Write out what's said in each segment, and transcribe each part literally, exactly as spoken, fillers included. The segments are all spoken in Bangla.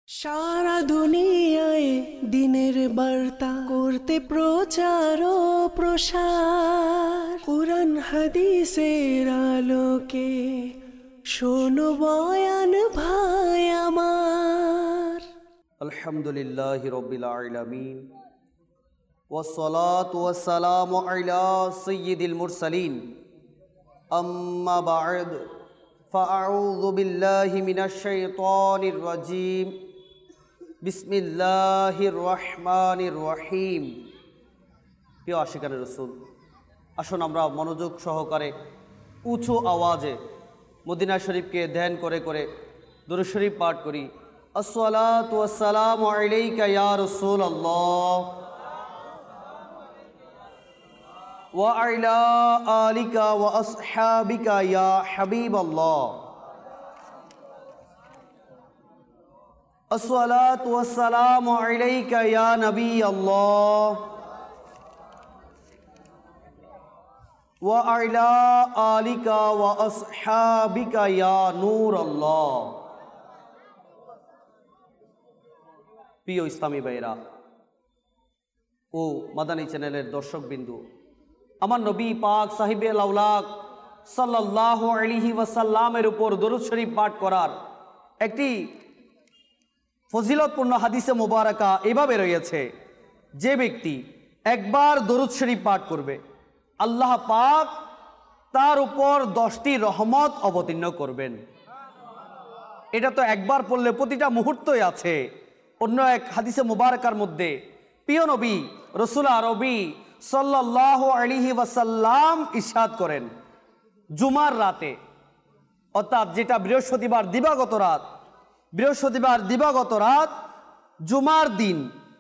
সারা দুনিয়ায় দিনের বার্তা করতে প্রচার ও প্রসার, কুরআন হাদিসের আলোকে শোনো বয়ান ভাই আমার। আলহামদুলিল্লাহি রাব্বিল আলামিন ওয়াসসালাতু ওয়াসসালামু আলা সাইয়্যিদিল মুরসালিন, আম্মা বা'দ, ফাআউযু বিল্লাহি মিনাশ শাইতানির রাজীম। বিসমিল্লাহির রহমানির রহিম। প্রিয় আশিকানে রাসূল, আসুন আমরা মনোযোগ সহকারে উঁচু আওয়াজে মদিনা শরীফকে ধ্যান করে করে দুরূদ শরীফ পাঠ করি। আসসালাতু ওয়াসসালামু আলাইকা ইয়া রাসূলুল্লাহ ওয়া আলা আলিকা ওয়া আসহাবিকা ইয়া হাবিবাল্লাহ। আসসালাতু ওয়াসসালামু আলাইকা ইয়া নবী আল্লাহ ওয়া আলা আলিকা ওয়া আসহাবিকা ইয়া নূর আল্লাহ। প্রিয় ইসলামী ভাইরা ও মাদানী চ্যানেলের দর্শকবিন্দু, আমার নবী পাক সাহিবে লাউলাক সাল্লাল্লাহু আলাইহি ওয়াসাল্লামের উপর দরুদ শরীফ পাঠ করার একটি ফজিলতপূর্ণ হাদিসে মুবারাকা এভাবে রয়েছে, যে ব্যক্তি একবার দরুদ শরীফ পাঠ করবে আল্লাহ পাক তার উপর দশটি রহমত অবতীর্ণ করবেন। এটা তো একবার পড়লে প্রতিটা মুহূর্তই আছে। অন্য এক হাদিসে মুবারাকার মধ্যে প্রিয় নবী রাসূল আরবি সাল্লাল্লাহু আলাইহি ওয়াসাল্লাম ইরশাদ করেন, জুমার রাতে, অর্থাৎ যেটা বৃহস্পতিবার দিবাগত রাত, বৃহস্পতিবার দিবাগত রাত জুমার দিন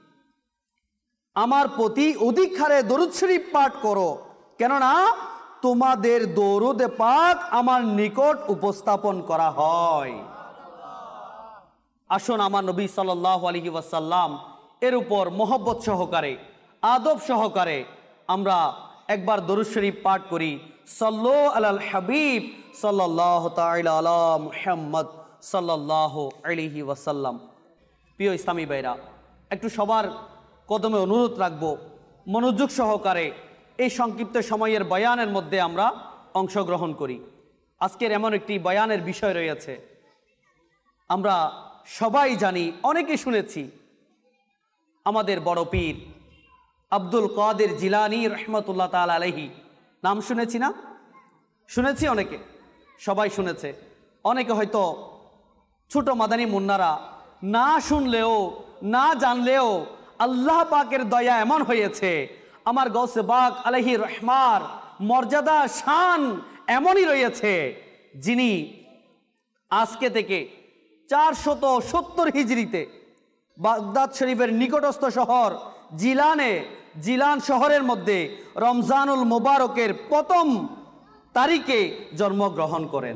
আমার প্রতি অধিক হারে দরুদ শরীফ পাঠ করো, কেননা তোমাদের দরুদ পাক আমার নিকট উপস্থাপন করা হয়। আসুন আমার নবী সাল্লাল্লাহু আলাইহি ওয়াসাল্লাম এর উপর মহব্বত সহকারে, আদব সহকারে আমরা একবার দরুদ শরীফ পাঠ করি। সাল্লু আলাল হাবিব সাল্লাল্লাহু তাআলা আলা মুহাম্মদ সাল্লাল্লাহু আলাইহি ওয়াসাল্লাম। প্রিয় ইসলামী ভাইরা, একটু সবার কদমে অনুরোধ রাখবো, মনোযোগ সহকারে এই সংক্ষিপ্ত সময়ের বয়ানের মধ্যে আমরা অংশগ্রহণ করি। আজকের এমন একটি বয়ানের বিষয় রয়েছে, আমরা সবাই জানি, অনেকে শুনেছি, আমাদের বড় পীর আব্দুল কাদের জিলানী রহমতুল্লাহ তাআলা আলাইহি নাম শুনেছি না? শুনেছি অনেকে, সবাই শুনেছে। অনেকে হয়তো ছোট মাদানী মুন্নারা না শুনলেও না জানলেও আল্লাহ পাকের দয়া এমন হয়েছে, আমার গৌসে পাক আলাইহি রহমার মর্যাদা শান এমনই রয়েছে, যিনি আজকে থেকে চারশত সত্তর হিজরিতে বাগদাদ শরীফের নিকটস্থ শহর জিলানে, জিলান শহরের মধ্যে রমজানুল মুবারকের প্রথম তারিখে জন্মগ্রহণ করেন।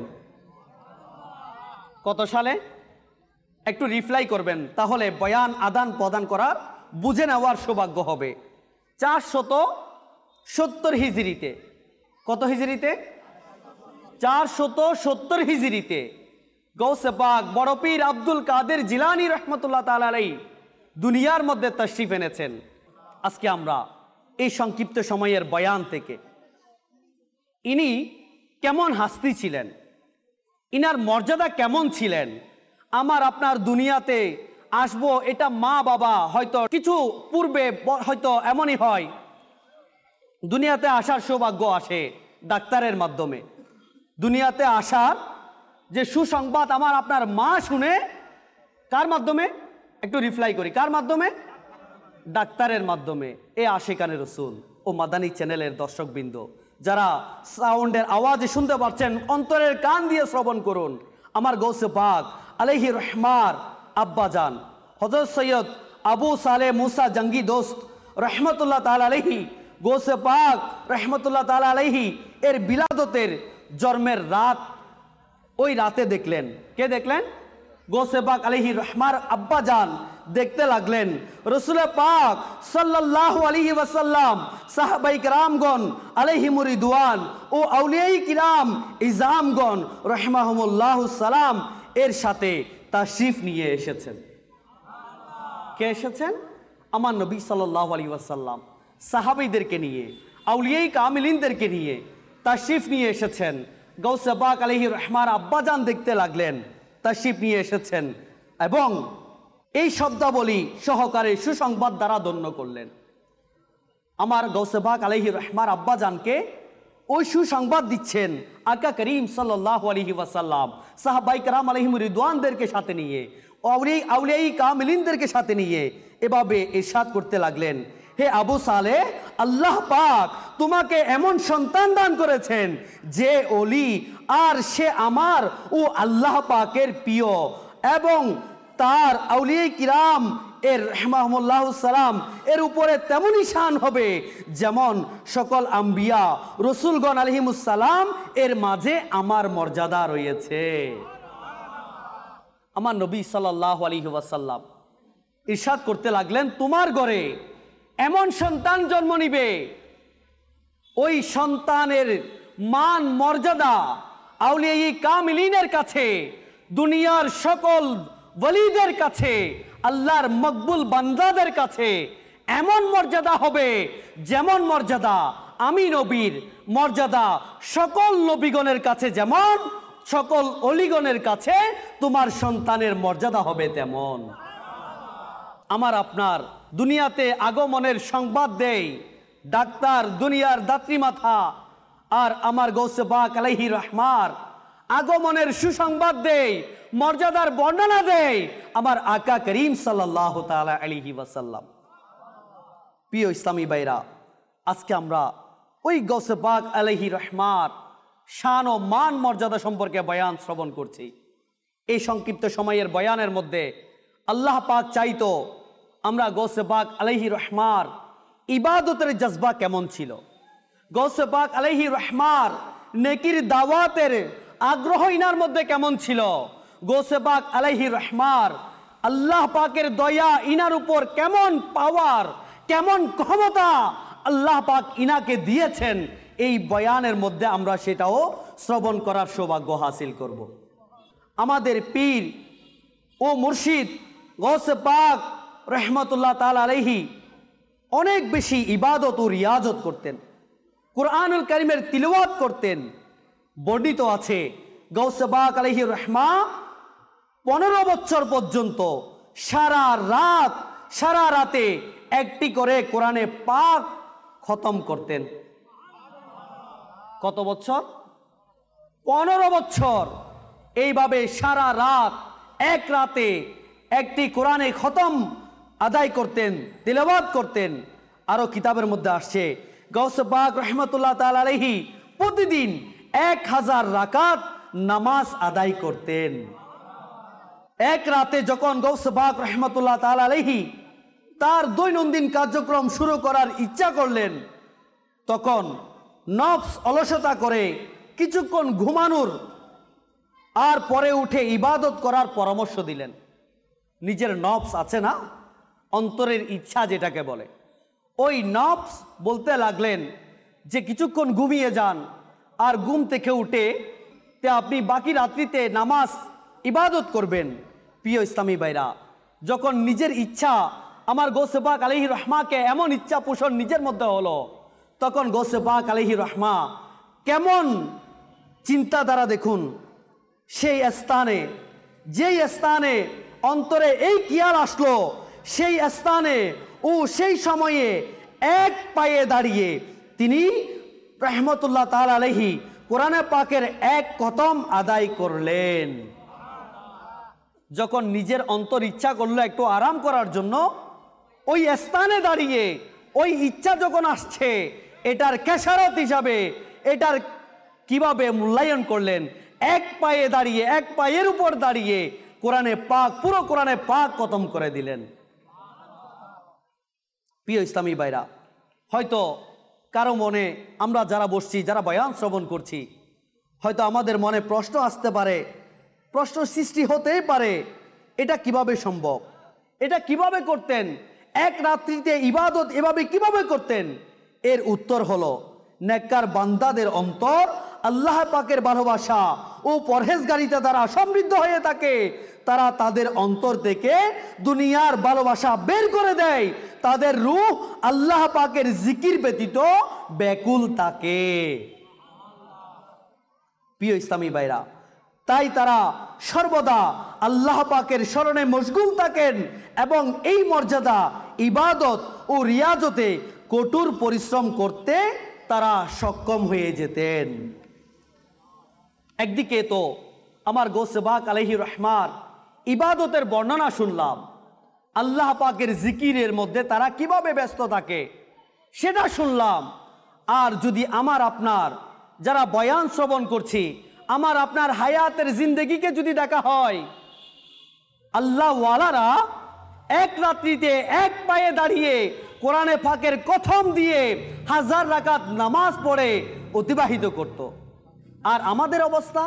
কত সালে? একটু রিপ্লাই করবেন, তাহলে বয়ান আদান প্রদান করার, বুঝে নেওয়ার সৌভাগ্য হবে। চারশত সত্তর হিজরিতে। কত হিজরিতে? চারশত সত্তর হিজরিতে গৌসে পাক বড় পীর আব্দুল কাদের জিলানী রহমতুল্লাহ তাআলা আলাইহি দুনিয়ার মধ্যে তাশরিফ এনেছেন। আজকে আমরা এই সংক্ষিপ্ত সময়ের বয়ান থেকে ইনি কেমন হাস্তি ছিলেন, ইনার মর্যাদা কেমন ছিলেন, আমার আপনার দুনিয়াতে আসবো এটা মা বাবা হয়তো কিছু পূর্বে হয়তো এমনই হয়, দুনিয়াতে আসার সৌভাগ্য আসে ডাক্তারের মাধ্যমে। দুনিয়াতে আসার যে সুসংবাদ আমার আপনার মা শুনে কার মাধ্যমে? একটু রিপ্লাই করি, কার মাধ্যমে? ডাক্তারের মাধ্যমে। এ আশিকানে রাসূল ও মাদানী চ্যানেলের দর্শকবৃন্দ, যারা সাউন্ডের আওয়াজে শুনতে পাচ্ছেন, অন্তরের কান দিয়ে শ্রবণ করুন। আমার গৌসে পাক আলাইহি রহমার আব্বাজান হযরত সৈয়দ আবু সালেহ মুসা জঙ্গি দোস্ত রহমতুল্লাহ তাআলা আলাইহি, গৌসে পাক রহমতুল্লাহ তাআলা আলাইহি এর বিলাদতের জন্মের রাত, ওই রাতে দেখলেন, কে দেখলেন? গৌসে পাক আলাইহি রহমার আব্বাজান দেখতে লাগলেন রাসূল পাক সাল্লাল্লাহু আলাইহি ওয়াসাল্লাম, সাহাবায়ে কেরামগণ আলাইহিমুর রিদওয়ান ও আউলিয়ায়ে কিরাম ইজামগণ রাহিমাহুমুল্লাহু সালাম এর সাথে তাশরিফ নিয়ে এসেছেন। কে এসেছেন? আমার নবী সাল্লাল্লাহু আলাইহি ওয়াসাল্লাম সাহাবীদেরকে নিয়ে, আউলিয়ায়ে কামিলিনদেরকে নিয়ে তাশরিফ নিয়ে এসেছেন। গাউসে পাক আলাইহির রহমার আব্বাজান দেখতে লাগলেন, তাশরিফ নিয়ে এসেছেন এবং এই শব্দাবলী সহকারে সুসংবাদ দ্বারা ধন্য করলেন। আমার গাউসে পাক আলাইহির রহমার আব্বাজানকে ওই সুসংবাদ দিচ্ছেন আকা করিম সাল্লাল্লাহু আলাইহি ওয়াসাল্লাম সাহাবায়ে কেরাম আলাইহিম রিদওয়ানদেরকে সাথে নিয়ে, আউলিয়ায়ে কামিলিনদেরকে সাথে নিয়ে এভাবে ইরশাদ করতে লাগলেন, হে আবু সালেহ, আল্লাহ পাক তোমাকে এমন সন্তান দান করেছেন যে ওলি, আর সে আমার ও আল্লাহ পাকের প্রিয়, এবং তার আউলিয়ায়ে কিরাম এর রাহমাহুমুল্লাহু সালাম এর উপরে তেমনই শান হবে যেমন সকল আম্বিয়া রসুলগণ আলাইহিমুস সালাম এর মাঝে আমার মর্যাদা রয়েছে। আমার নবী সাল্লাল্লাহু আলাইহি ওয়াসাল্লাম ইরশাদ করতে লাগলেন, তোমার ঘরে এমন সন্তান জন্ম নিবে, ওই সন্তানের মান মর্যাদা আউলিয়ায়ে কামিলিনের কাছে, দুনিয়ার সকল ওয়ালিদের কাছে, আল্লাহর মকবুল বান্দাদের কাছে এমন মর্যাদা হবে যেমন মর্যাদা আমি নবীর মর্যাদা সকল নবীগণের কাছে, যেমন সকল অলিগণের কাছে তোমার সন্তানের মর্যাদা হবে তেমন। আমার আপনার দুনিয়াতে আগমনের সংবাদ দেয় ডাক্তার, দুনিয়ার দাত্রী মাথা, আর আমার গাউসে পাক আলাইহি রহমার আগমনের সুসংবাদ দেয়, মর্যাদার বর্ণনা দেয় আমার আকা করিম সাল্লাল্লাহু তাআলা আলাইহি ওয়াসাল্লাম। প্রিয় ইসলামী ভাইরা, আজকে আমরা ওই গাউসে পাক আলাইহি রহমার শান ও মান মর্যাদা সম্পর্কে বয়ান শ্রবণ করছি। এই সংক্ষিপ্ত সময়ের বয়ানের মধ্যে আল্লাহ পাক চাইতো আমরা গাউসে পাক আলাইহি রহমার ইবাদতের জজবা কেমন ছিল, গাউসে পাক আলাইহি রহমার নেকির দাওয়াতের আগ্রহ ইনার মধ্যে কেমন ছিল, গাউসে পাক আলাইহি রহমার আল্লাহ পাকের দয়া ইনার উপর কেমন পাওয়ার, কেমন ক্ষমতা আল্লাহ পাক ইনাকে দিয়েছেন, এই বয়ানের মধ্যে আমরা সেটাও শ্রবণ করার সৌভাগ্য হাসিল করব। আমাদের পীর ও মুর্শিদ গাউসে পাক রহমতুল্লাহ তাআলা আলাইহি অনেক বেশি ইবাদত ও রিয়াজত করতেন, কুরআনুল কারীমের তিলাওয়াত করতেন। বর্ণিত আছে গাউসে পাক আলাইহি রহমা পনেরো বছর পর্যন্ত সারা রাত সারা রাতে একটি করে কোরআনে পাক খতম করতেন। কত বছর? পনেরো বছর এইভাবে সারা রাত এক রাতে একটি কোরআনে খতম আদায় করতেন, তিলাওয়াত করতেন। আরো কিতাবের মধ্যে আসছে গাউসে পাক রহমতুল্লাহ তাআলা আলাইহি প্রতিদিন এক হাজার রাকাত নামাজ আদায় করতেন। এক রাতে যখন গাউসে পাক রহমতুল্লাহ তাআলা আলাইহি তার দৈনন্দিন কার্যক্রম শুরু করার ইচ্ছা করলেন, তখন নফস অলসতা করে কিছুক্ষণ ঘুমানোর আর পরে উঠে ইবাদত করার পরামর্শ দিলেন। নিজের নফস আছে না, অন্তরের ইচ্ছা যেটাকে বলে, ওই নফস বলতে লাগলেন যে কিছুক্ষণ ঘুমিয়ে যান, আর ঘুম থেকে উঠে তে আপনি বাকি রাত্রিতে নামাজ ইবাদত করবেন। প্রিয় ইসলামী ভাইরা, যখন নিজের ইচ্ছা আমার গাউসে পাক আলাইহি রহমাকে এমন ইচ্ছা পোষণ নিজের মধ্যে হলো, তখন গাউসে পাক আলাইহি রহমা কেমন চিন্তাধারা দেখুন, সেই স্থানে যেই স্থানে অন্তরে এই কিয়াল আসলো, সেই স্থানে ও সেই সময়ে এক পায়ে দাঁড়িয়ে তিনি রহমতুল্লাহ তাআলা আলাইহি কোরআনে পাকের এক খতম আদায় করলেন। যখন নিজের অন্তর ইচ্ছা করলো একটু আরাম করার জন্য, ওই স্থানে দাঁড়িয়ে ওই ইচ্ছা যখন আসছে, এটার কেশারত হিসাবে এটার কিভাবে মূল্যায়ন করলেন, এক পায়ে দাঁড়িয়ে এক পায়ের উপর দাঁড়িয়ে কোরআনে পাক পুরো কোরআনে পাক খতম করে দিলেন। প্রিয় ইসলামী ভাইরা, হয়তো কারো মনে, আমরা যারা বসছি, যারা বয়ান শ্রবণ করছি, হয়তো আমাদের মনে প্রশ্ন আসতে পারে, প্রশ্ন সৃষ্টি হতেই পারে, এটা কিভাবে সম্ভব, এটা কিভাবে করতেন, এক রাত্রিতে ইবাদত এভাবে কিভাবে করতেন? এর উত্তর হলো নেককার বান্দাদের অন্তর আল্লাহ পাকের ভালোবাসা ও পরহেজগারিতা দ্বারা সমৃদ্ধ হয়ে থাকে, তারা তাদের অন্তর থেকে দুনিয়ার ভালোবাসা বের করে দেয়। তাদের রূহ আল্লাহ পাকের জিকির ব্যতীত ব্যাকুল থাকে। প্রিয় ইসলামী ভাইরা, তাই তারা সর্বদা আল্লাহ পাকের স্মরণে মশগুল থাকেন এবং এই মর্যাদা ইবাদত ও রিয়াজতে কঠোর পরিশ্রম করতে তারা সক্ষম হয়ে যেতেন। একদিকে তো আমার গৌসে পাক আলাইহির রহমার ইবাদতের বর্ণনা শুনলাম, আল্লাহ পাকের জিকিরের মধ্যে তারা কিভাবে ব্যস্ত থাকে সেটা শুনলাম। আর যদি আমার আপনার যারা বয়ান শ্রবণ করছি, আমার আপনার হায়াতের জিন্দেগিকে যদি দেখা হয়, আল্লাহ ওয়ালারা এক রাত্রিতে এক পায়ে দাঁড়িয়ে কোরআনে পাকের কথম দিয়ে হাজার রাকাত নামাজ পড়ে অতিবাহিত করত। আর আমাদের অবস্থা,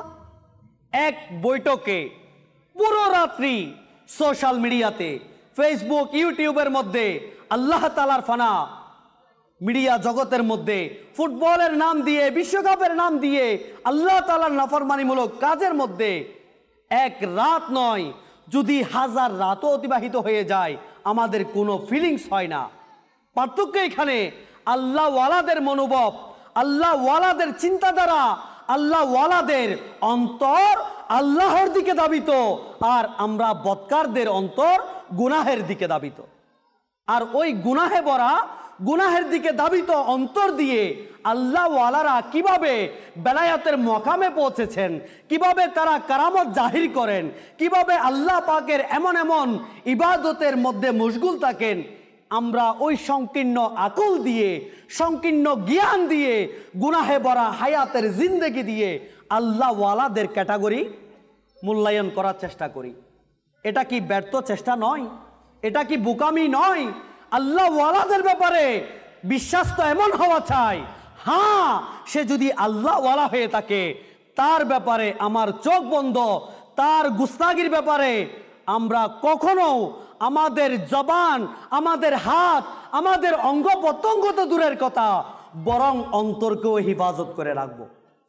এক বৈঠকে পুরো রাত্রি সোশ্যাল মিডিয়াতে, ফেসবুক, ইউটিউবের মধ্যে আল্লাহ তাআলার ফানা মিডিয়া জগতের মধ্যে ফুটবলের নাম দিয়ে, বিশ্বকাপের নাম দিয়ে আল্লাহ তাআলার নাফরমানিমূলক কাজের মধ্যে এক রাত নয়, যদি হাজার রাতও অতিবাহিত হয়ে যায় আমাদের কোনো ফিলিংস হয় না। পার্থক্য এখানে আল্লাহ ওয়ালাদের মনোভাব, আল্লাহ ওয়ালাদের চিন্তাধারা, আল্লাহ ওয়ালাদের অন্তর আল্লাহর দিকে দাবিত, আর আমরা বদকারদের অন্তর গুনাহের দিকে দাবিত। আর ওই গুনাহে ভরা, গুনাহের দিকে দাবিত অন্তর দিয়ে আল্লাহ ওয়ালারা কিভাবে বেলায়াতের মকামে পৌঁছেছেন, কিভাবে তারা কারামত জাহির করেন, কিভাবে আল্লাহ পাকের এমন এমন ইবাদতের মধ্যে মশগুল থাকেন, আমরা ওই সংকীর্ণ আকল দিয়ে, সংকীর্ণ জ্ঞান দিয়ে, গুনাহে ভরা হায়াতের জিন্দেগি দিয়ে আল্লাহ ওয়ালাদের ক্যাটাগরি মূল্যায়ন করার চেষ্টা করি। এটা কি ব্যর্থ চেষ্টা নয়? এটা কি বোকামি নয়? আল্লাহ ওয়ালাদের ব্যাপারে বিশ্বাস তো এমন হওয়া চাই, হ্যাঁ, সে যদি আল্লাহ ওয়ালা হয়ে থাকে তার ব্যাপারে আমার চোখ বন্ধ, তার গুস্তাগির ব্যাপারে আমরা কখনো আমাদের জবান, আমাদের হাত, আমাদের অঙ্গ প্রত্যঙ্গ তো দূরের কথা, বরং অন্তরকেও হিফাজত করে রাখবো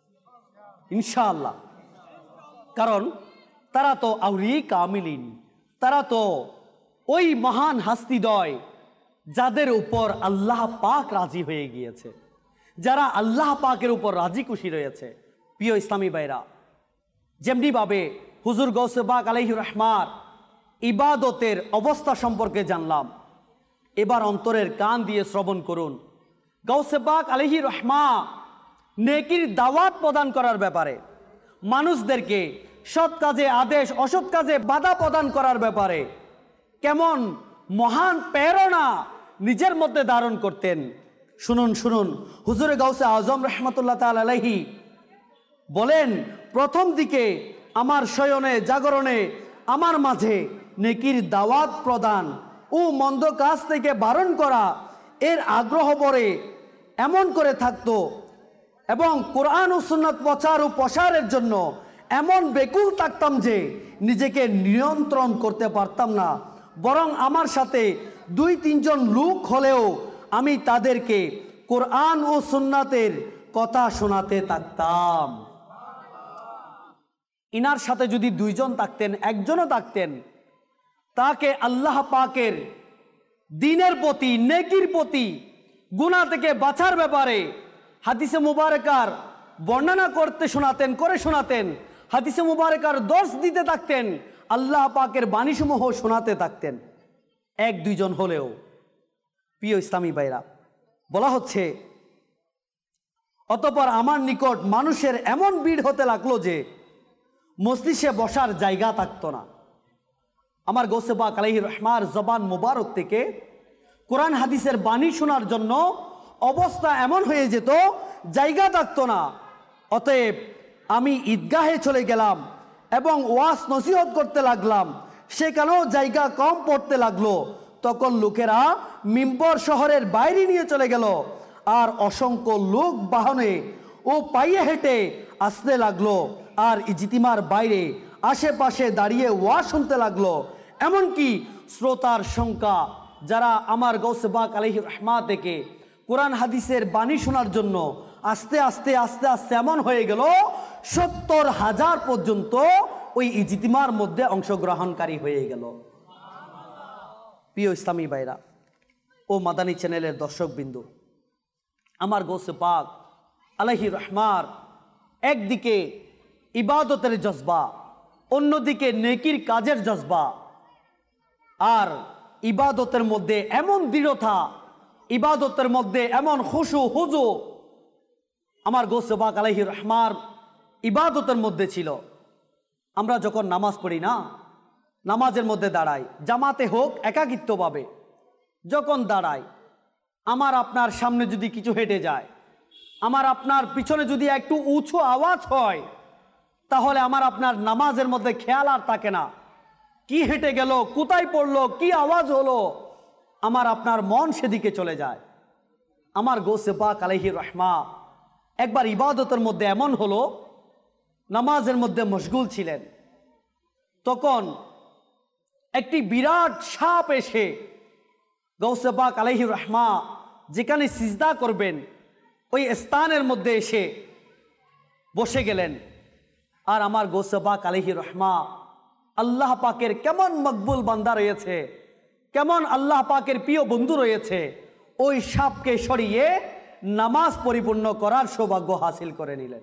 ইনশাআল্লাহ। কারণ তারা তো আউলিয়া কামিলিন, তারা তো ওই মহান হাস্তিদ্বয় যাদের উপর আল্লাহ পাক রাজি হয়ে গিয়েছে, যারা আল্লাহ পাকের উপর রাজি খুশি রয়েছে। প্রিয় ইসলামী ভাইরা, যেমনিভাবে হুজুর গৌসে পাক আলাইহির রহমার ইবাদতের অবস্থা সম্পর্কে জানলাম, এবার অন্তরের কান দিয়ে শ্রবণ করুন গৌসে পাক আলাইহির রহমা নেকির দাওয়াত প্রদান করার ব্যাপারে, মানুষদেরকে সৎ কাজে আদেশ, অসৎ কাজে বাধা প্রদান করার ব্যাপারে কেমন মহান প্রেরণা নিজের মধ্যে ধারণ করতেন। শুনুন শুনুন হুজুরে গাউসে আজম রহমতুল্লাহ তাআলা আলাইহি বলেন, প্রথম দিকে আমার শয়নে জাগরণে আমার মাঝে নেকির দাওয়াত প্রদান ও মন্দ কাজ থেকে বারণ করা এর আগ্রহ পরে এমন করে থাকতো, এবং কোরআন ও সুন্নাত প্রচার ও প্রসারের জন্য এমন বেকুল থাকতাম যে নিজেকে নিয়ন্ত্রণ করতে পারতাম না, বরং আমার সাথে দুই তিনজন লোক হলেও আমি তাদেরকে কোরআন ও সুন্নাতের কথা শোনাতে থাকতাম। ইনার সাথে যদি দুইজন থাকতেন, একজনও থাকতেন, তাকে আল্লাহ পাকের দ্বীনের প্রতি, নেকির প্রতি, গুনাহ থেকে বাঁচার ব্যাপারে হাদিসে মুবারকার বর্ণনা করতে শোনাতেন, করে শোনাতেন, হাদিসে মুবারকার দর্শ দিতে থাকতেন, আল্লাহ পাকের বাণীসমূহ শোনাতে থাকতেন, এক দুইজন হলেও। প্রিয় ইসলামী ভাইরা, বলা হচ্ছে অতঃপর আমার নিকট মানুষের এমন ভিড় হতে লাগলো যে মজলিসে বসার জায়গা থাকতো না। আমার গৌসে পাক আলাইহির রহমার জবান মুবারক থেকে কোরআন হাদিসের বাণী শোনার জন্য অবস্থা এমন হয়ে যেত, জায়গা থাকতো না। অতএব আমি ঈদগাহে চলে গেলাম এবং ওয়াজ নসিহত করতে লাগলাম, সেখানেও জায়গা কম পড়তে লাগলো। তখন লোকেরা মিম্বর শহরের বাইরে নিয়ে চলে গেল, আর অসংখ্য লোক বাহনে ও পায়ে হেঁটে আসতে লাগলো, আর ইজতিমার বাইরে আশেপাশে দাঁড়িয়ে ওয়াজ শুনতে লাগলো। এমনকি শ্রোতার সংখ্যা, যারা আমার গৌসে পাক আলাইহির রহমা থেকে কোরআন হাদিসের বাণী শোনার জন্য আস্তে আস্তে আস্তে আস্তে এমন হয়ে গেল সত্তর হাজার পর্যন্ত ওই ইজতিমার মধ্যে অংশগ্রহণকারী হয়ে গেল। প্রিয় ইসলামী ভাইরা ও মাদানী চ্যানেলের দর্শকবিন্দু, আমার গৌসে পাক আলাইহি রহমার একদিকে ইবাদতের জজবা, অন্যদিকে নেকির কাজের জজবা, আর ইবাদতের মধ্যে এমন দৃঢ়তা, ইবাদতের মধ্যে এমন খুশু হুজু আমার গৌসে পাক আলাইহি রহমার ইবাদতের মধ্যে ছিল। আমরা যখন নামাজ পড়ি না, নামাজের মধ্যে দাঁড়াই, জামাতে হোক একাকিত্বভাবে, যখন দাঁড়াই আমার আপনার সামনে যদি কিছু হেঁটে যায়, আমার আপনার পিছনে যদি একটু উঁচু আওয়াজ হয়, তাহলে আমার আপনার নামাজের মধ্যে খেয়াল আর থাকে না কি হেঁটে গেল, কোথায় পড়লো, কি আওয়াজ হলো, আমার আপনার মন সেদিকে চলে যায়। আমার গৌসে পাক আলাইহি রহমা একবার ইবাদতের মধ্যে এমন হলো, নামাজের মধ্যে মশগুল ছিলেন, তখন একটি বিরাট সাপ এসে গৌসে পাক আলাইহি রহমা যেখানে সিজদা করবেন ওই স্থানের মধ্যে এসে বসে গেলেন। আর আমার গৌসে পাক আলাইহি রহমা আল্লাহ পাকের কেমন মকবুল বান্দা রয়েছে, কেমন আল্লাহ পাকের প্রিয় বন্ধু রয়েছে, ওই সাপকে সরিয়ে নামাজ পরিপূর্ণ করার সৌভাগ্য হাসিল করে নিলেন।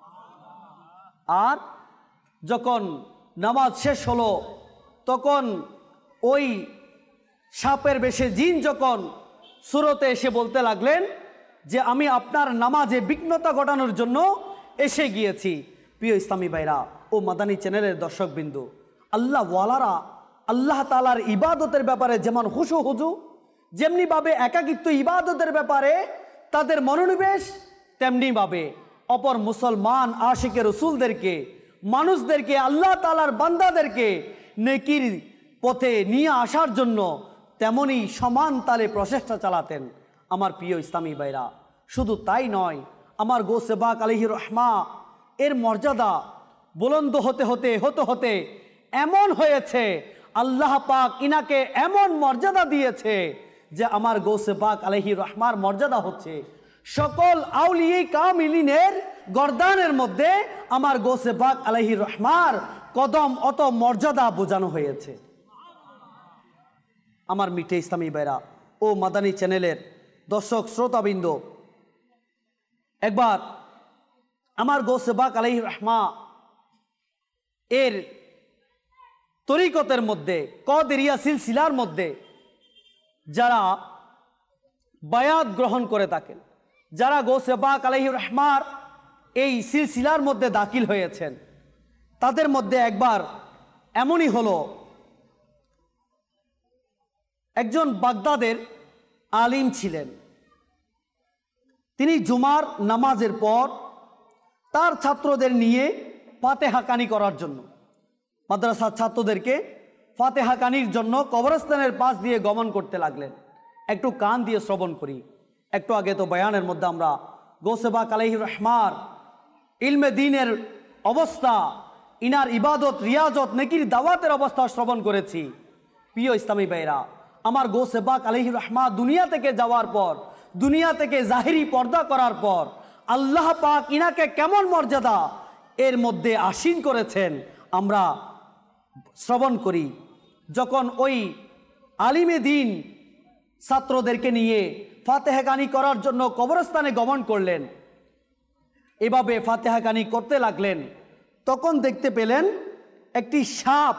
আর যখন নামাজ শেষ হলো, তখন ওই সাপের বেশে জিন যখন সুরতে এসে বলতে লাগলেন যে আমি আপনার নামাজে বিঘ্নতা ঘটানোর জন্য এসে গিয়েছি। প্রিয় ইসলামী ভাইরা ও মাদানী চ্যানেলের দর্শকবিন্দু, আল্লাহ ওয়ালারা আল্লাহ তাআলার ইবাদতের ব্যাপারে যেমন হুশু হুজু, যেমনিভাবে একাকিত্ব ইবাদতের ব্যাপারে তাদের মনোনিবেশ, তেমনিভাবে অপর মুসলমান আশিকে রসুলদেরকে, মানুষদেরকে, আল্লাহ তাআলার বান্দাদেরকে নেকির পথে নিয়ে আসার জন্য তেমনি সমান তালে প্রচেষ্টা চালাতেন আমার প্রিয় ইসলামী ভাইরা। শুধু তাই নয়, আমার গৌসে পাক আলাইহি রহমা এর মর্যাদা বুলন্দ হতে হতে হতে হতে এমন হয়েছে, আল্লাহ পাক ইনাকে এমন মর্যাদা দিয়েছে যে আমার গৌসে পাক আলাইহি রহমার মর্যাদা হচ্ছে সকল আউলিয়া কামিলিনের গর্দানের মধ্যে আমার গৌসে পাক আলাইহি রহমার কদম অত মর্যাদা বোঝানো হয়েছে। আমার মিঠে ইসলামী ভাইরা ও মাদানী চ্যানেলের দর্শক শ্রোতাবৃন্দ, একবার আমার গৌসে পাক আলাইহি রহমা এর তরিকতের মধ্যে, কদরিয়া সিলসিলার মধ্যে যারা বায়াত গ্রহণ করে থাকেন, যারা গৌসে পাক আলাইহি রহমার এই সিলসিলার মধ্যে দাখিল হয়েছেন, তাদের মধ্যে একবার এমনই হলো, একজন বাগদাদের আলিম ছিলেন। তিনি জুমার নামাজের পর তার ছাত্রদের নিয়ে ফাতেহাকানি করার জন্য, মাদ্রাসার ছাত্রদেরকে ফাতেহাকানির জন্য কবরস্থানের পাশ দিয়ে গমন করতে লাগলেন। একটু কান দিয়ে শ্রবণ করি। একটু আগে তো বয়ানের মধ্যে আমরা গৌসে পাক আলাইহি রহমার ইলমে দ্বীনের অবস্থা, ইনার ইবাদত, রিয়াজত, নেকির দাওয়াতের অবস্থা শ্রবণ করেছি। প্রিয় ইসলামী ভাইরা, আমার গৌসে পাক আলাইহি রহমা দুনিয়া থেকে যাওয়ার পর, দুনিয়া থেকে জাহিরি পর্দা করার পর আল্লাহ পাক ইনাকে কেমন মর্যাদা এর মধ্যে আসীন করেছেন আমরা শ্রবণ করি। যখন ওই আলিমে দ্বীন ছাত্রদেরকে নিয়ে ফাতেহাকানি করার জন্য কবরস্থানে গমন করলেন, এভাবে ফাতেহাকানি করতে লাগলেন, তখন দেখতে পেলেন একটি সাপ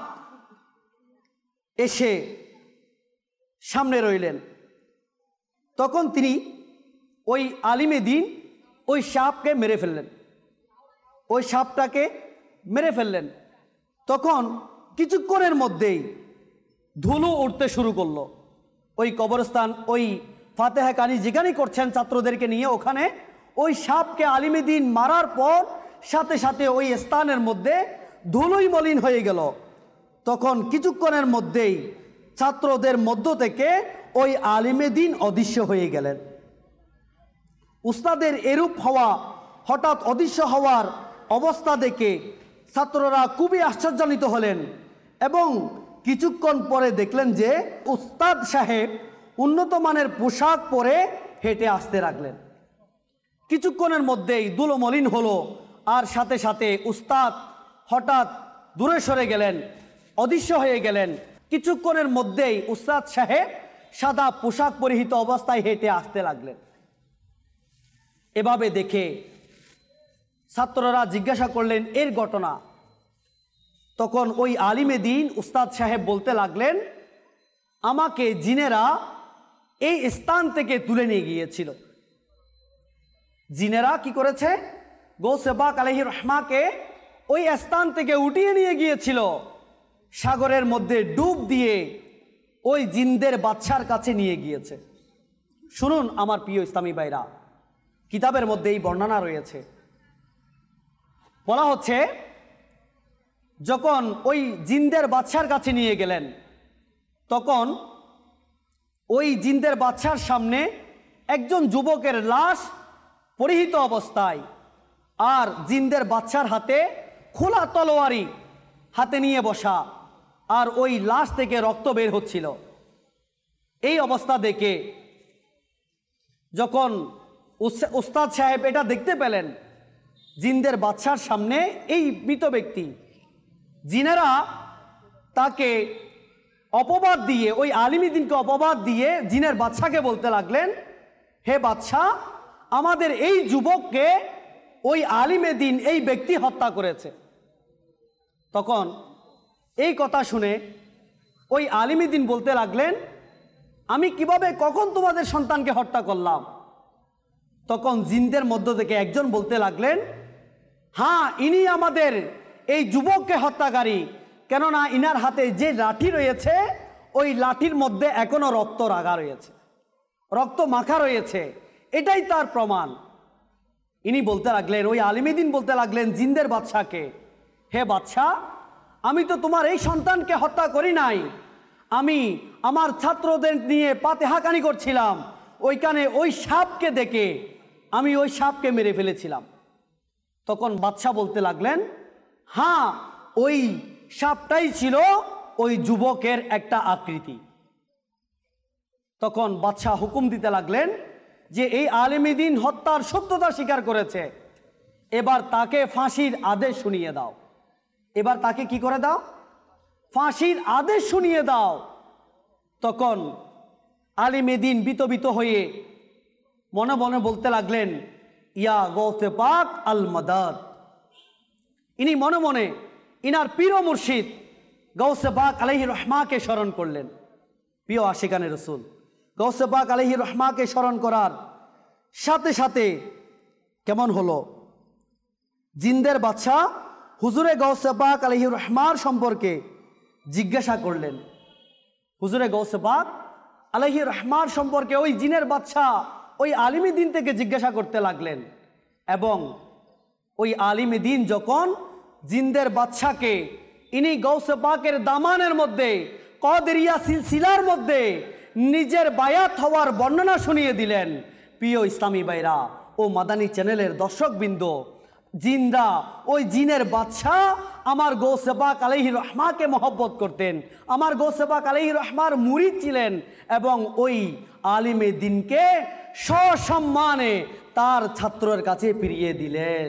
এসে সামনে রইলেন। তখন তিনি ওই আলিমে দ্বীন ওই সাপকে মেরে ফেললেন, ওই সাপটাকে মেরে ফেললেন। তখন কিছুক্ষণের মধ্যেই ধুলো উঠতে শুরু করলো। ওই কবরস্থান, ওই ফাতেহাকানি যেখানে করছেন ছাত্রদেরকে নিয়ে, ওখানে ওই সাপকে আলিমে দ্বীন মারার পর সাথে সাথে ওই স্থানের মধ্যে ধুলোই মলিন হয়ে গেল। তখন কিছুক্ষণের মধ্যেই ছাত্রদের মধ্য থেকে ওই আলিমে দ্বীন অদৃশ্য হয়ে গেলেন। উস্তাদের এরূপ হওয়া, হঠাৎ অদৃশ্য হওয়ার অবস্থা দেখে ছাত্ররা খুবই আশ্চর্যান্বিত হলেন এবং কিছুক্ষণ পরে দেখলেন যে উস্তাদ সাহেব উন্নত মানের পোশাক পরে হেঁটে আসতে লাগলেন। কিছুক্ষণের মধ্যেই দুলোমলিন হলো, আর সাথে সাথে উস্তাদ হঠাৎ দূরে সরে গেলেন, অদৃশ্য হয়ে গেলেন। কিছুক্ষণের মধ্যেই উস্তাদ সাহেব সাদা পোশাক পরিহিত অবস্থায় হেঁটে আসতে লাগলেন। এভাবে দেখে ছাত্ররা জিজ্ঞাসা করলেন এর ঘটনা। তখন ওই আলিমে দিন উস্তাদ সাহেব বলতে লাগলেন, আমাকে জিনেরা এই স্থান থেকে তুলে নিয়ে গিয়েছিল। জিনেরা কি করেছে? গৌসে পাক আলাইহির রহমাকে ওই স্থান থেকে উঠিয়ে নিয়ে গিয়েছিল, সাগরের মধ্যে ডুব দিয়ে ওই জিনদের বাদশার কাছে নিয়ে গিয়েছে। শুনুন আমার প্রিয় ইসলামী ভাইরা, কিতাবের মধ্যে এই বর্ণনা রয়েছে। বলা হচ্ছে যখন ওই জিনদের বাদশার কাছে নিয়ে গেলেন, তখন ওই জিনদের বাদশার সামনে একজন যুবকের লাশ পরিহিত অবস্থায়, আর জিনদের বাদশার হাতে খোলা তলোয়ারি হাতে নিয়ে বসা, আর ওই লাশ থেকে রক্ত বের হচ্ছিল। এই অবস্থা দেখে যখন উস্তাদ সাহেব এটা দেখতে পেলেন, জিনদের বাদশার সামনে এই মৃত ব্যক্তি, জিনেরা তাকে অপবাদ দিয়ে, ওই আলিমুদ্দিনকে অপবাদ দিয়ে জিনের বাদশাকে বলতে লাগলেন, হে বাদশাহ, আমাদের এই যুবককে ওই আলিমে দিন এই ব্যক্তি হত্যা করেছে। তখন এই কথা শুনে ওই আলিমে দিন বলতে লাগলেন, আমি কিভাবে কখন তোমাদের সন্তানকে হত্যা করলাম? তখন জিনদের মধ্য থেকে একজন বলতে লাগলেন, হ্যাঁ, ইনি আমাদের এই যুবককে হত্যাকারী, কেননা ইনার হাতে যে লাঠি রয়েছে ওই লাঠির মধ্যে এখনো রক্ত রাগা রয়েছে, রক্ত মাখা রয়েছে, এটাই তার প্রমাণ। ইনি বলতে লাগলেন, ওই আলিমুদ্দিন বলতে লাগলেন জিনদের বাদশাকে, হে বাদশাহ, আমি তো তোমার এই সন্তানকে হত্যা করি নাই, আমি আমার ছাত্রদের নিয়ে পাতেহাকানি করছিলাম, ওইখানে ওই সাপকে দেখে আমি ওই সাপকে মেরে ফেলেছিলাম। তখন বাদশাহ বলতে লাগলেন, হ্যাঁ, ওই সাপটাই ছিল ওই যুবকের একটা আকৃতি। তখন বাদশাহ হুকুম দিতে লাগলেন যে এই আলিমুদ্দিন হত্যার সত্যতা স্বীকার করেছে, এবার তাকে ফাঁসির আদেশ শুনিয়ে দাও। এবার তাকে কি করে দাও? ফাঁসির আদেশ শুনিয়ে দাও। তখন আলিমুদ্দিন বিতবিত হয়ে মনে মনে বলতে লাগলেন, ইয়া গৌসে পাক আল মাদাদ। ইনি মনে মনে ইনার পীর ও মুর্শিদ গৌসে পাক আলাইহির রহমাকে স্মরণ করলেন। প্রিয় আশিকানে রসুল, গৌসে পাক আলাইহির রহমাকে স্মরণ করার সাথে সাথে কেমন হলো, জিনদের বাদশাহ হুজুরে গৌসে পাক আলাইহির রহমার সম্পর্কে জিজ্ঞাসা করলেন। হুজুরে গৌসে পাক আলাইহির রহমার সম্পর্কে ওই জিনের বাদশাহ ওই আলিমুদ্দিন থেকে জিজ্ঞাসা করতে লাগলেন, এবং ওই আলিমুদ্দিন যখন জিনদের বাদশাকে ইনি গৌসে পাকের দামানের মধ্যে কদরিয়া সিলসিলার মধ্যে নিজের বায়াত হওয়ার বর্ণনা শুনিয়ে দিলেন। প্রিয় ইসলামী ভাইরা ও মাদানী চ্যানেলের দর্শকবৃন্দ, জিনরা ওই জিনের বাদশাহ আমার গৌসে পাক আলাইহির রহমাকে মহব্বত করতেন, আমার গৌসে পাক আলাইহির রহমার মুরিদ ছিলেন, এবং ওই আলিমুদ্দিনকে সসম্মানে তার ছাত্রের কাছে ফিরিয়ে দিলেন।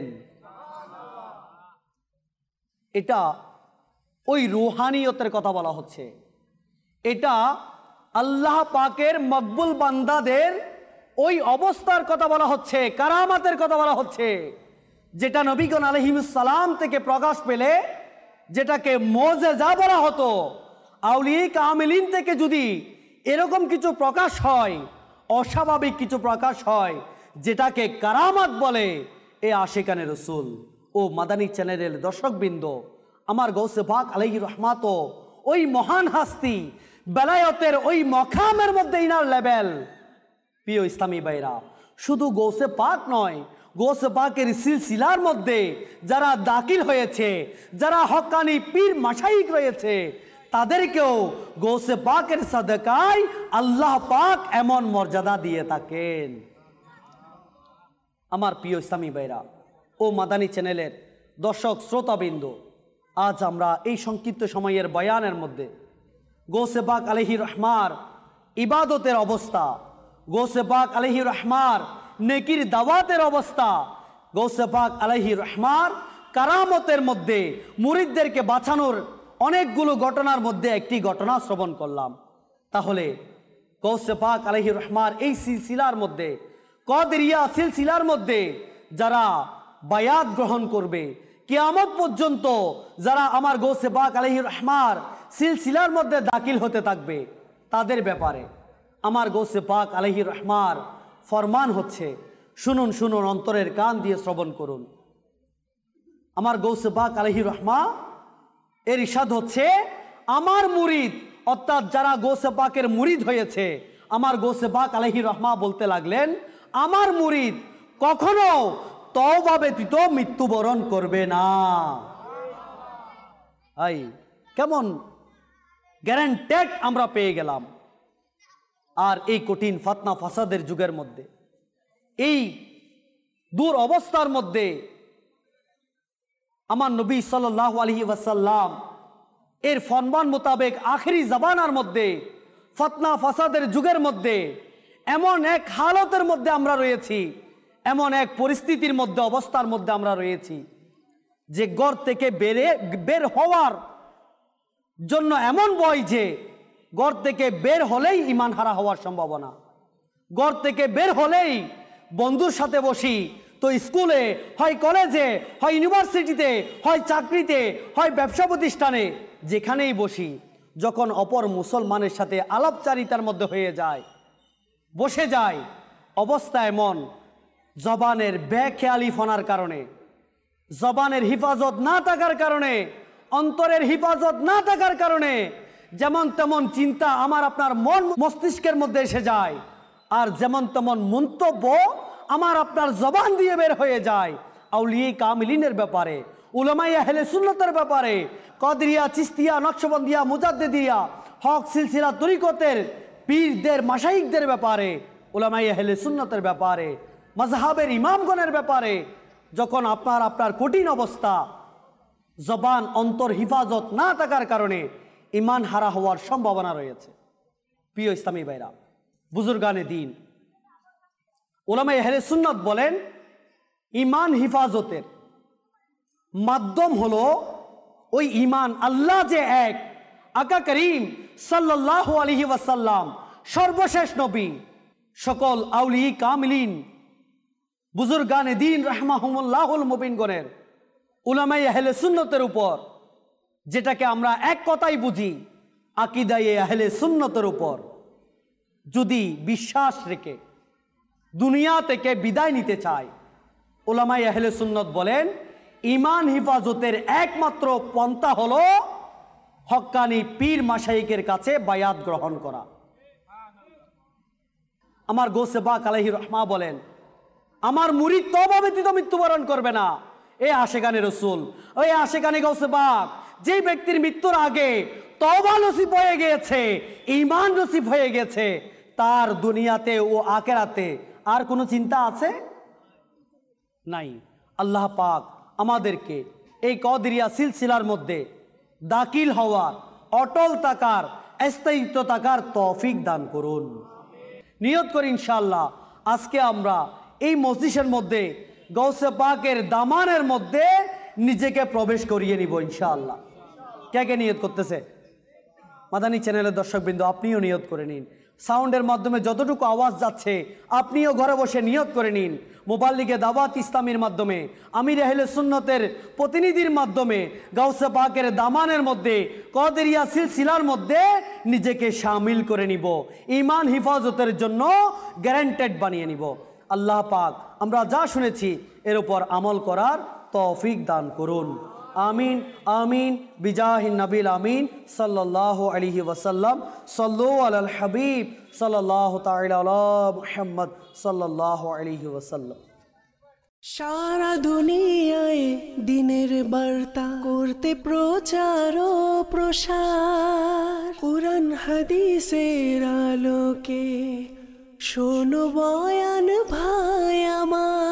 এটা ওই রুহানিয়তের কথা বলা হচ্ছে, এটা আল্লাহ পাকের মকবুল বান্দাদের ওই অবস্থার কথা বলা হচ্ছে, কারামাতের কথা বলা হচ্ছে, যেটা নবীগণ আলাইহিস সালাম থেকে প্রকাশ পেলে যেটাকে মুজিজা বলা হতো। আউলিয়া কামিলিন থেকে যদি এরকম কিছু প্রকাশ হয়, অস্বাভাবিক কিছু প্রকাশ হয়, যেটাকে কারামাত বলে, এ আশিকানে রসুল ও মাদানী চ্যানেলের দর্শকবৃন্দ, আমার গৌসে পাক আলাইহির রহমাত ওই মহান হাস্তি বেলায়তের ওই মকামের মধ্যে ইনার লেভেল। প্রিয় ইসলামী ভাইরা, শুধু গৌসে পাক নয়, গৌসে পাকের সিলসিলার মধ্যে যারা দাখিল হয়েছে, যারা হক্কানি পীর মাশাইখ রয়েছে, তাদেরকেও গৌসে পাকের সাদকায় আল্লাহ পাক এমন মর্যাদা দিয়ে থাকেন। আমার প্রিয় ইসলামী ভাইরা ও মাদানী চ্যানেলের দর্শক শ্রোতাবৃন্দ, আজ আমরা এই সংক্ষিপ্ত সময়ের বয়ানের মধ্যে গৌসে পাক আলাইহির রহমার ইবাদতের অবস্থা, গৌসে পাক আলাইহির রহমার নেকির দাওয়াতের অবস্থা গৌসে পাক আলাইহির রহমার কারামতের মধ্যে মুরিদদেরকে বাঁচানোর অনেকগুলো ঘটনার মধ্যে একটি ঘটনা শ্রবণ করলাম। তাহলে গৌসে পাক আলাইহির রহমার এই সিলসিলার মধ্যে, কদরিয়া সিলসিলার মধ্যে যারা বায়াত গ্রহণ করবে, কিয়ামত পর্যন্ত যারা আমার গৌসে পাক আলাইহির রহমার সিলসিলার মধ্যে দাখিল হতে থাকবে, তাদের ব্যাপারে আমার গৌসে পাক আলাইহির রহমার ফরমান হচ্ছে, শুনুন শুনুন, অন্তরের কান দিয়ে শ্রবণ করুন। আমার গৌসে পাক আলাইহির রহমা এর ইরশাদ হচ্ছে, আমার মুরিদ অর্থাৎ যারা গৌসে পাকের মুরিদ হয়েছে, আমার গৌসে পাক আলাইহির রহমা বলতে লাগলেন, আমার মুরিদ কখনো তওবা ব্যতীত মৃত্যুবরণ করবে না। আই কেমন গ্যারান্টেড আমরা পেয়ে গেলাম। আর এই কঠিন ফাতনা ফাসাদের যুগের মধ্যে, এই দূর অবস্থার মধ্যে আমার নবী সাল্লাল্লাহু আলাইহি ওয়াসাল্লাম এর ফরমান মোতাবেক আখেরি জামানার মধ্যে, ফাতনা ফাসাদের যুগের মধ্যে এমন এক হালতের মধ্যে আমরা রয়েছি, এমন এক পরিস্থিতির মধ্যে, অবস্থার মধ্যে আমরা রয়েছি যে ঘর থেকে বেরে বের হওয়ার জন্য এমন ভয় যে ঘর থেকে বের হলেই ঈমান হারা হওয়ার সম্ভাবনা। ঘর থেকে বের হলেই বন্ধুর সাথে বসি তো স্কুলে, হয় কলেজে, হয় ইউনিভার্সিটিতে, হয় চাকরিতে, হয় ব্যবসা প্রতিষ্ঠানে, যেখানেই বসি, যখন অপর মুসলমানের সাথে আলাপচারিতার মধ্যে হয়ে যায়, বসে যায়, অবস্থা এমন জবানের বেখেয়ালিফনার কারণে, জবানের হিফাজত না থাকার কারণে, অন্তরের হিফাজত না থাকার কারণে যেমন তেমন চিন্তা আমার আপনার মন মস্তিষ্কের মধ্যে এসে যায়, আর যেমন তেমন মন্তব্য আমার আপনার জবান দিয়ে বের হয়ে যায় আউলিয়া কামিলিনের ব্যাপারে, উলামায়ে আহলে সুন্নতের ব্যাপারে, কদরিয়া, চিশতিয়া, নকশবন্দিয়া, মুজাদ্দিদিয়া, হক সিলসিলা তরিকতের পীরদের, মাশাইখদের ব্যাপারে, উলামায়ে আহলে সুন্নতের ব্যাপারে, মাযহাবের ইমামগণের ব্যাপারে। যখন আপনার আপনার কঠিন অবস্থা, জবান অন্তর হিফাজত না থাকার কারণে ঈমান হারা হওয়ার সম্ভাবনা রয়েছে। প্রিয় ইসলামী ভাইরা, বুজুর্গানে দিন, উলামায়ে আহলে সুন্নাত বলেন, ঈমান হিফাজতের মাধ্যম হলো ওই ঈমান আল্লাহ যে এক, আকা করিম সাল্লাল্লাহু আলাইহি ওয়াসাল্লাম সর্বশেষ নবী, সকল আউলিয়া কামিলিন, বুজুর্গানে দিন রাহমাহুমুল্লাহুল মুবিনগণের, উলামায়ে আহলে সুন্নতের উপর, যেটাকে আমরা এক কথাই বুঝি আকীদায়ে আহলে সুন্নতের উপর যদি বিশ্বাস রেখে দুনিয়া থেকে বিদায় নিতে চায়, উলামায়ে আহলে সুন্নত বলেন ঈমান হিফাজতের একমাত্র পন্থা হলো হক্কানি পীর মাশাইখের কাছে বায়াত গ্রহণ করা। আমার গৌসে পাক আলাইহির রহমা বলেন, আমার মুরিদ তওবা ব্যতীত মৃত্যুবরণ করবে না। এ আশেকানে রসুল, ওই আশেকানে গৌসে পাক, যেই ব্যক্তির মৃত্যুর আগে তওবা নসিব হয়ে গিয়েছে, ঈমান নসিব হয়ে গেছে, তার দুনিয়াতে ও আখিরাতে আর কোনো চিন্তা আছে? নাই। আল্লাহ পাক আমাদেরকে এই কদরিয়া সিলসিলার মধ্যে দাখিল হওয়ার, অটল থাকার, স্থায়িত্ব থাকার তৌফিক দান করুন। নিয়ত করি ইনশাআল্লাহ আজকে আমরা এই মজলিসের মধ্যে গৌসে পাকের দামানের মধ্যে নিজেকে প্রবেশ করিয়ে নিব ইনশাআল্লাহ। কে কে নিয়ত করতেছে? মাদানী চ্যানেলের দর্শকবৃন্দ, আপনিও নিয়ত করে নিন। সাউন্ডের মাধ্যমে যতটুকু আওয়াজ যাচ্ছে আপনিও ঘরে বসে নিয়ত করে নিন। মুবাল্লিগে দাওয়াত ইসলামীর মাধ্যমে, আমির আহলে সুন্নতের প্রতিনিধির মাধ্যমে গাউসে পাকের দামানের মধ্যে, কদরিয়া সিলসিলার মধ্যে নিজেকে শামিল করে নিব, ঈমান হিফাজতের জন্য গ্যারান্টেড বানিয়ে নিব। আল্লাহ পাক আমরা যা শুনেছি এর উপর আমল করার তৌফিক দান করুন। আমিন আমিন বিজাহিন নবিল আমিন সাল্লাল্লাহু আলাইহি ওয়াসাল্লাম। সাল্লু আলাল হাবিব সাল্লাল্লাহু তাআলা আলা মুহাম্মদ সাল্লাল্লাহু আলাইহি ওয়াসাল্লাম। সারা দুনিয়ায় দিনের বার্তা করতে প্রচার ও প্রসার, কুরআন হাদিসের আলোকে শোনো বয়ান ভাই আমার।